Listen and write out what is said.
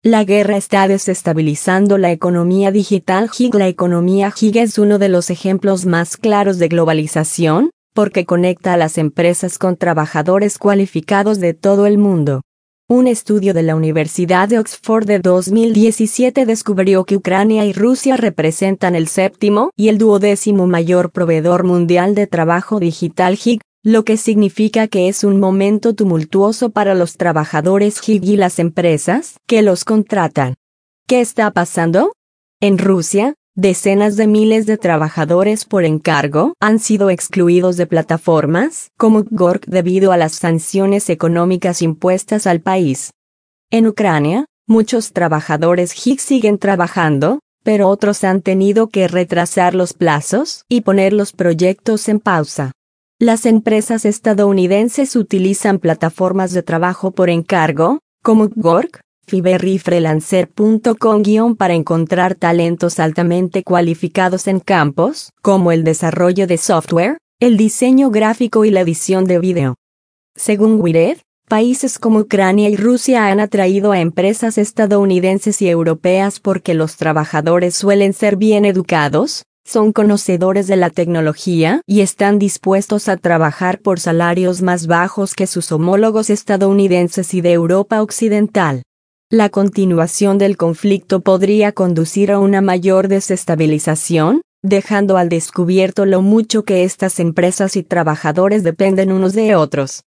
La guerra está desestabilizando la economía digital gig. La economía gig es uno de los ejemplos más claros de globalización, porque conecta a las empresas con trabajadores cualificados de todo el mundo. Un estudio de la Universidad de Oxford de 2017 descubrió que Ucrania y Rusia representan el séptimo y el 12º mayor proveedor mundial de trabajo digital gig, lo que significa que es un momento tumultuoso para los trabajadores gig y las empresas que los contratan. ¿Qué está pasando? En Rusia, decenas de miles de trabajadores por encargo han sido excluidos de plataformas como Upwork debido a las sanciones económicas impuestas al país. En Ucrania, muchos trabajadores gig siguen trabajando, pero otros han tenido que retrasar los plazos y poner los proyectos en pausa. Las empresas estadounidenses utilizan plataformas de trabajo por encargo, como Upwork, Fiverr y Freelancer.com- para encontrar talentos altamente cualificados en campos como el desarrollo de software, el diseño gráfico y la edición de video. Según Wired, países como Ucrania y Rusia han atraído a empresas estadounidenses y europeas porque los trabajadores suelen ser bien educados, son conocedores de la tecnología y están dispuestos a trabajar por salarios más bajos que sus homólogos estadounidenses y de Europa Occidental. La continuación del conflicto podría conducir a una mayor desestabilización, dejando al descubierto lo mucho que estas empresas y trabajadores dependen unos de otros.